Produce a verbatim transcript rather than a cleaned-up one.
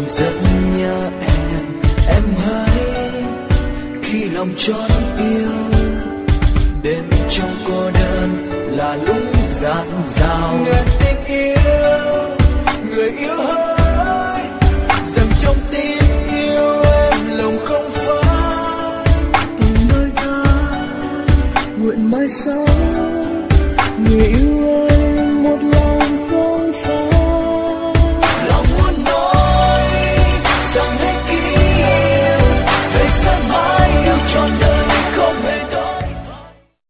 lòng rất nhớ em. Em hãy khi lòng chót yêu, đêm trong cô đơn là lúc gạt gào.